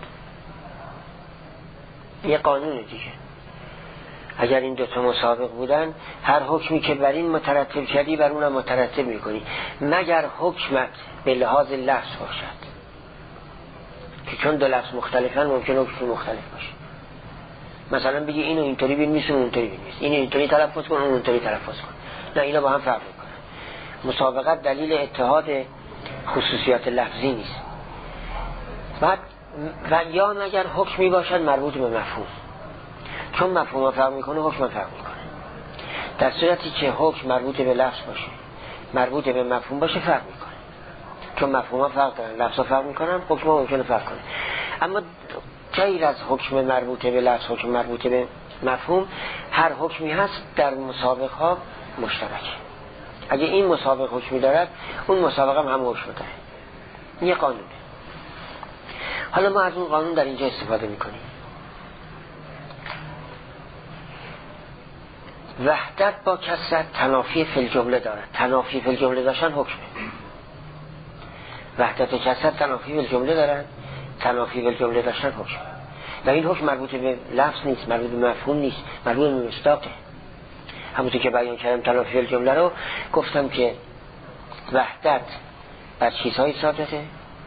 S1: یه قانون دیگه. اگر این دوتا مسابق بودن، هر حکمی که بر این مترتب کردی بر اونم مترتب می کنی، مگر حکمت به لحاظ لفظ باشد، که چون دو لفظ مختلفن ممکن حکم مختلف باشه. مثلا بگی اینو اینطوری بنویس اون اونطوری بنویس، اینو اینطوری تلفظ کن اون اونطوری تلفظ کن، نه اینا با هم فرق میکنن. مسابقت دلیل اتحاد خصوصیات لفظی نیست. بعد و یا مگر حکمی باشد مربوط به مفهوم، چون مفهوم فرق میکنه حکم فرق میکنه. در صورتی که حکم مربوط به لفظ باشه مربوط به مفهوم باشه فرق میکنه، چون مفهوم فرق دارن، لفظ فرق میکنن، حکم ممکنه فرق کنه. اما غیر از حکم مربوط به لفظ، حکم مربوط به مفهوم، هر حکمی هست در مسابقه ها مشترک. اگه این مسابقه حکمی دارد اون مسابقه هم هم حکم داره. یه قانونه. حالا ما از اون قانون در اینجا استفاده میکنیم. وحدت با کثرت تنافی فی الجمله دارد. تنافی فی الجمله داشتن حکمه. وحدت و کثرت تنافی فی الجمله دارن، تنافی فی الجمله داشتن حکم. و این حکم مربوط به لفظ نیست، مربوط به مفهوم نیست، مربوط به مصداقه. همونطور که بیان کردم تنافی فی الجمله رو گفتم که وحدت بر چیزهای صادقه،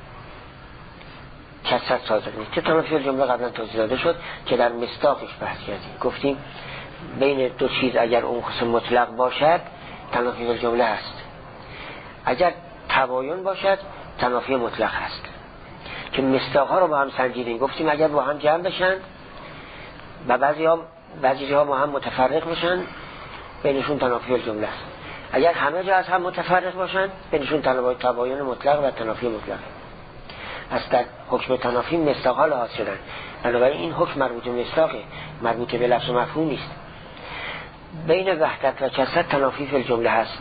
S1: کثرت صادق نیست. که تنافی فی الجمله قبلا توضیح داده شد که در مصداقش بحث کردیم. گفتیم بین دو چیز اگر اون قسم مطلق باشد تنافی فی الجمله هست، اگر تباین باشد تنافی مطلق هست. که مصداق ها رو با هم سنجیدیم، گفتیم اگر با هم جمع بشن و بعضی ها بعضی جاها با هم متفرق بشن بینشون تنافی الجمله است. اگر همه جا از هم متفرق باشن بینشون تباین مطلق و تنافی مطلق. پس در حکم تنافی مصداق ها لحاظ شدن. بنابراین این حکم مربوط به مصداقه، مربوط به لفظ و مفهوم نیست. بین وحدت و کثرت تنافی فی الجمله هست.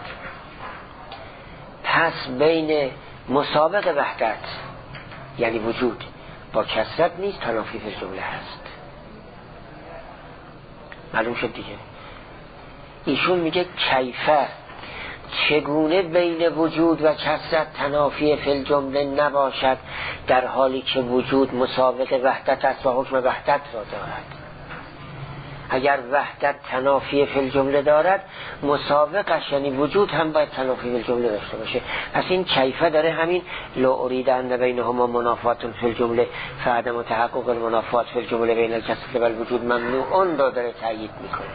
S1: پس بین مسابق وحدت یعنی وجود با کثرت نیست تنافی فی الجمله هست. معلوم شد دیگه. ایشون میگه کیفه، چگونه بین وجود و کثرت تنافی فی الجمله نباشد در حالی که وجود مسابق وحدت است و حکم وحدت را دارد. اگر وحدت تنافی فی الجمله دارد مسابقش یعنی وجود هم باید تنافی فی الجمله داشته باشه. پس این کیفه داره همین لو ارید ان بینهما منافات فی الجمله فعدم تحقق المنافات فی الجمله بین الکثرت و الوجود ممنوع را داره تأیید میکنه.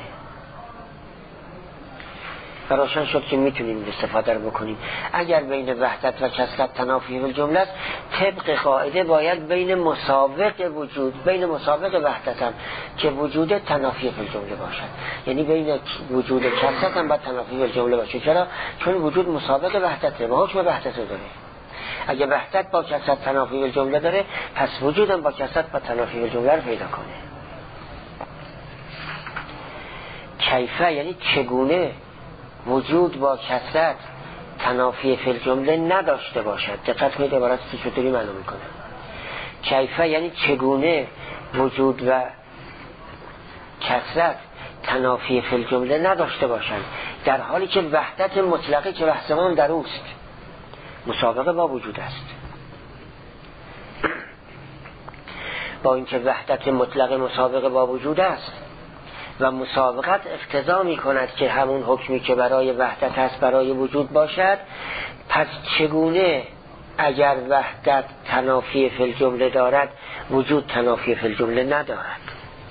S1: روشن شد که میتونیم استفاده رو بکنیم. اگر بین وحدت و کثرت تنافی فی الجمله است، طبق قاعده باید بین مسابق وجود بین مسابق وحدت هم که وجود تنافی فی الجمله باشد، یعنی بین وجود کثرت هم باید تنافی فی الجمله باشه. چرا؟ چون وجود مسابق وحدته و حکم وحدت داره. اگه وحدت با کثرت تنافی فی الجمله داره، پس وجود هم با کثرت با تنافی فی الجمله رو پیدا کنه. کیفه یعنی چگونه وجود با کثرت تنافی فی الجمله نداشته باشد. دقت کنید عبارت چطوری معلوم میکنه. کیفه یعنی چگونه وجود و کثرت تنافی فی الجمله نداشته باشند در حالی که وحدت مطلقی که بحثمان در اوست مسابقه با وجود است. با اینکه وحدت مطلق مسابقه با وجود است و مسابقت اقتضا می کند که همون حکمی که برای وحدت هست برای وجود باشد، پس چگونه اگر وحدت تنافی فی الجمله دارد وجود تنافی فی الجمله ندارد؟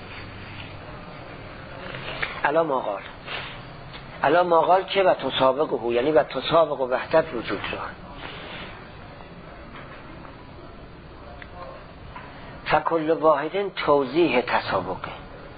S1: الا ما قال الا ما قال که و تسابقه یعنی و تسابق وحدت وجود را. فکل واحد توضیح تسابقه.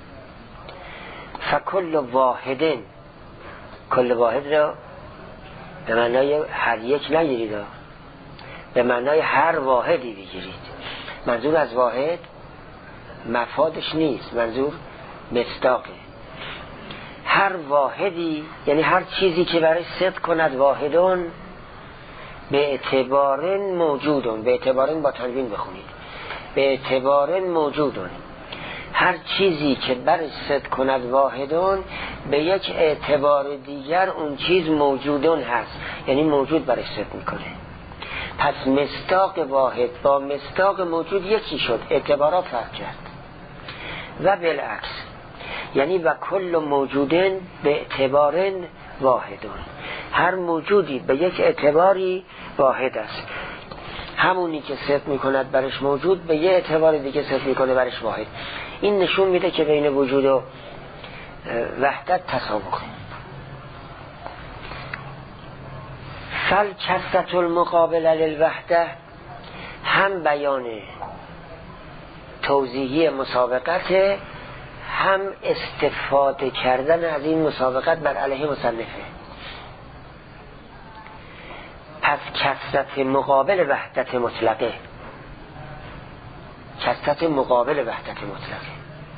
S1: فکل واحد، کل واحد را به معنای هر یک نگیرید، به معنای هر واحدی بگیرید. منظور از واحد مفادش نیست، منظور مصداقه. هر واحدی یعنی هر چیزی که برای صدق کند واحدون به اعتبار موجودون، به اعتبار با تنوین بخونید، به اعتبار موجودون. هر چیزی که برش صدق کند واحدون به یک اعتبار دیگر اون چیز موجودون هست، یعنی موجود برش صدق میکنه. پس مصداق واحد با مصداق موجود یکی شد، اعتبارات فرق کرد. و بالعکس یعنی و کل موجودن به اعتبار واحدون، هر موجودی به یک اعتباری واحد است. همونی که صدق میکند برش موجود به یه اعتبار دیگه صدق میکنه برش واحد. این نشون میده که بین وجود و وحدت تسابقه. فالکثرت المقابل للوحده هم بیان توضیحی مسابقت، هم استفاده کردن از این مسابقت بر علیه مصنفه. پس کثرت مقابل وحدت مطلقه، کثرت مقابل وحدت مطلقه.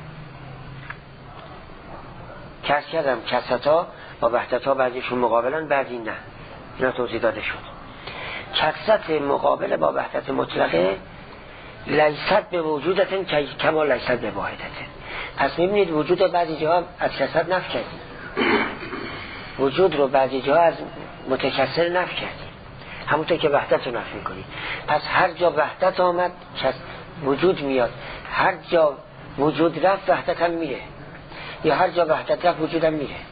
S1: کس کردم کثرت ها با وحدت ها بعضیشون مقابلن بعضی نه، اینا توضیح داده شد. کثرت مقابل با وحدت مطلقه لیست به وجودتن کما لیست به واحدتن. پس میبینید وجود بعضی جاها از کثرت نفی کردیم، وجود رو بعضی جا از متکثر نفی کردیم، همونطور که وحدت رو نفی کنیم. پس هر جا وحدت آمد وجود میاد، هر جا وجود رفت وحدت هم میره، یا هر جا وحدت رفت وجود هم میره.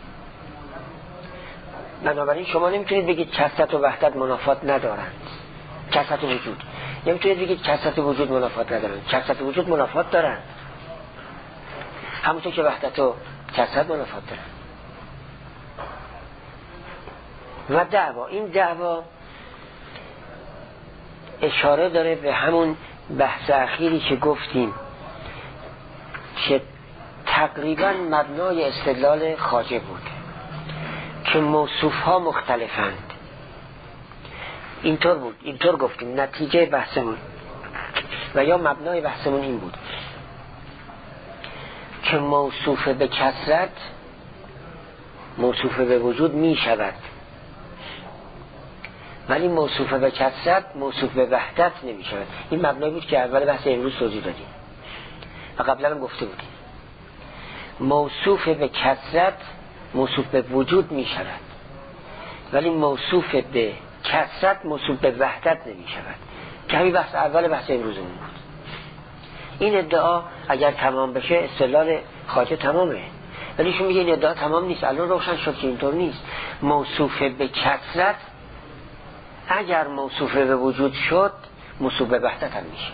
S1: بنابراین شما نمیتونید بگید کثرت و وحدت منافات ندارند. کثرت و وجود نمیتونید بگید کثرت و وجود منافات ندارند. کثرت و وجود منافات دارند، همونطور که وحدت و کثرت منافات دارند. و دعوا، این دعوا اشاره داره به همون بحث اخیری که گفتیم که تقریبا مبنای استدلال خواجه بود که موصوف ها مختلفند. اینطور بود، اینطور گفتیم نتیجه بحثمون و یا مبنای بحثمون این بود که موصوف به کثرت موصوف به وجود می شود، ولی موصوف به کثرت موصوف به وحدت نمی شود. این مبنای بود که اول بحث امروز توضیح دادیم و قبلا هم گفته بودیم. موصوف به کثرت موصوف به وجود می شود، ولی موصوف به کثرت موصوف به وحدت نمی شود که همین بحث اول بحث امروزمون بود. این ادعا اگر تمام بشه استدلال خواجه تمامه، ولی شما میگه این ادعا تمام نیست. الان روشن شد که اینطور نیست. موصوف به کثرت اگر موصوف به وجود شد موصوف به وحدت هم میشه،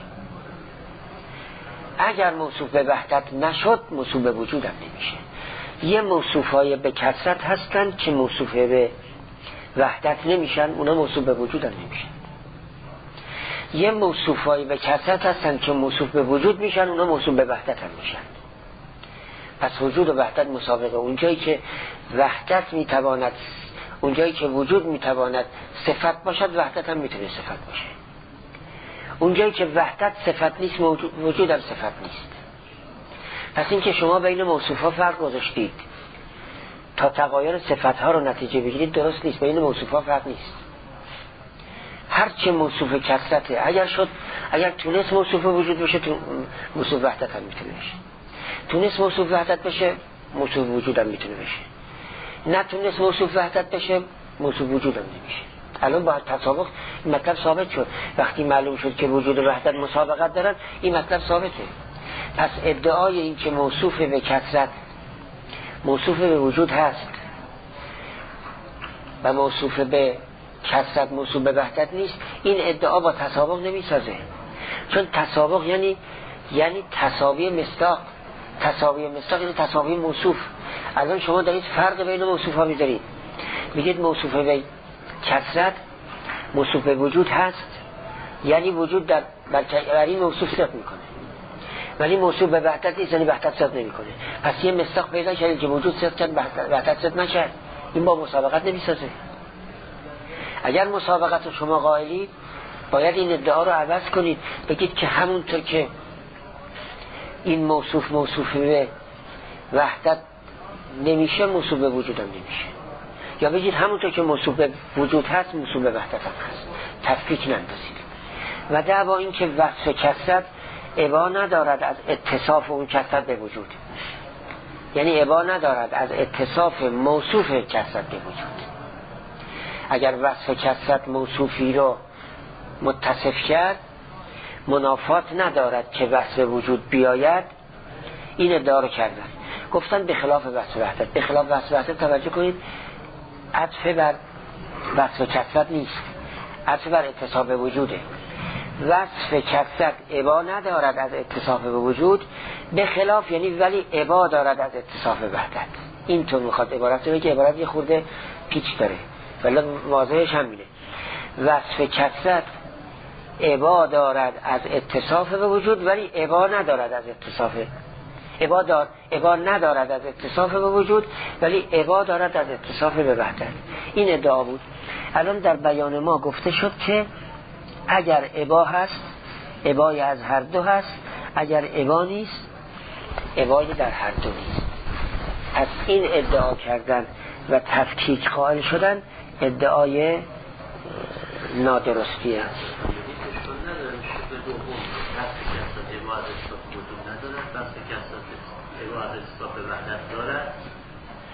S1: اگر موصوف به وحدت نشد موصوف به وجود هم نمیشه. یه موصوفای به کثرت هستن که موصوف به وحدت نمیشن، اونا موصوف به وجود هم نمیشن. یه موصوفای به کثرت هستن که موصوف به وجود میشن، اونا موصوف به وحدت هم میشن. پس وجود و وحدت مسابقه. اونجایی که وحدت میتواند، اونجایی که وجود میتواند صفت باشد وحدت هم میتونه صفت باشه. اونجایی که وحدت صفت نیست وجود هم صفت نیست. پس این که شما بین موصوفها فرق گذاشتید تا تغایر صفتها رو نتیجه بگیرید درست نیست. بین موصوفها فرق نیست. هرچه موصوف کثرته اگر شد، اگر تونست موصوف وجود بشه موصوف وحدت هم میتونه بشه، تونست موصوف وحدت بشه موصوف وجود هم میتونه بشه، نتونست موصوف وحدت بشه موصوف وجود هم نمیشه. الان با تطابق این مطلب ثابت شد. وقتی معلوم شد که وجود و وحدت مسابقت دارن این مطلب ثابته. پس ادعای این که موصوف به کثرت موصوف به وجود هست و موصوف به کثرت موصوف به وحدت نیست، این ادعا با تسابق نمیسازه. چون تسابق یعنی یعنی تساوی مصداق. تساوی مصداق یعنی تساوی موصوف. الان شما دارید فرق بین موصوف ها میذارید، میگید موصوف به کثرت موصوف به وجود هست، یعنی وجود در برای موصوف صدق میکنه، ولی موصوف به وحدت نیست، یعنی وحدت صدق نمیکنه. پس یه مصداق پیدا کردید که وجود صدق کرد وحدت صدق نکرد. این با مسابقت نمیسازه. اگر مسابقت رو شما قائلید باید این ادعا رو عوض کنید، بگید که همونطور که این موصوف موصوف به وحدت نمیشه موصوف به وجود هم نمیشه، یا بگید همونطور که موصوف به وجود هست موصوف به وحدت هم هست. تفکیک نندازید. و دعوا این که وصف کثرت ابا ندارد از اتصاف اون کثرت به وجود، یعنی ابا ندارد از اتصاف موصوف کثرت به وجود. اگر وصف کثرت موصوفی رو متصف کرد منافات ندارد که وصف وجود بیاید. این ادعا رو کردن، گفتن به خلاف وصف وحدت. به خلاف وصف وحدت توجه کنید، عطف بر وصف کثرت نیست، عطف بر اتصاف به وجوده. وصف کثرت ابا ندارد از اتصاف به وجود، به خلاف یعنی ولی ابا دارد از اتصاف وحدت. این تو میخواد عبارت رو که عبارت یه خورده پیچ داره ولی واضحش هم میده. وصف کثرت ابا دارد از اتصاف به وجود، ولی ابا ندارد از اتصاف ابا دار ابا ندارد از اتصاف به وجود، ولی ابا دارد از اتصاف به وحدت. این ادعا بود. الان در بیان ما گفته شد که اگر ابا هست ابای از هر دو هست، اگر ابا نیست ابای در هر دو نیست. از این ادعا کردن و تفکیک قائل شدن ادعای نادرستی است.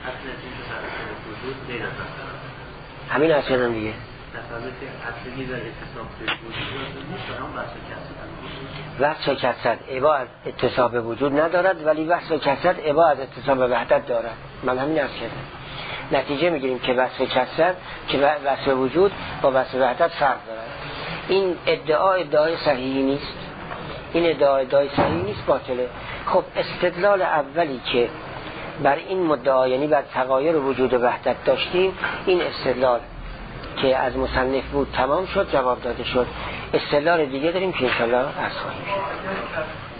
S2: اصل این که در وجود غیر از اصل
S1: همین اصل هم دیگه
S2: نفهمه که اصلی در اتصاب به وجود نیست و هم وصف کسرت
S1: وصف کسرت عبا از اتصاب به وجود ندارد، ولی وصف کسرت عبا از اتصاب به وحدت دارد. من همین عرض کردم. نتیجه میگیریم که وصف کسرت که وصف وجود با وصف وحدت فرق دارد. این ادعا ادعای صحیحی نیست، این ادعا ادعای صحیحی نیست، باطله. خب استدلال اولی که بر این مدعا یعنی بر تغایر وجود و وحدت داشتیم، این استدلال که از مصنف بود تمام شد، جواب داده شد. استدلال دیگه داریم که انشاءالله عرض خواهیم شد.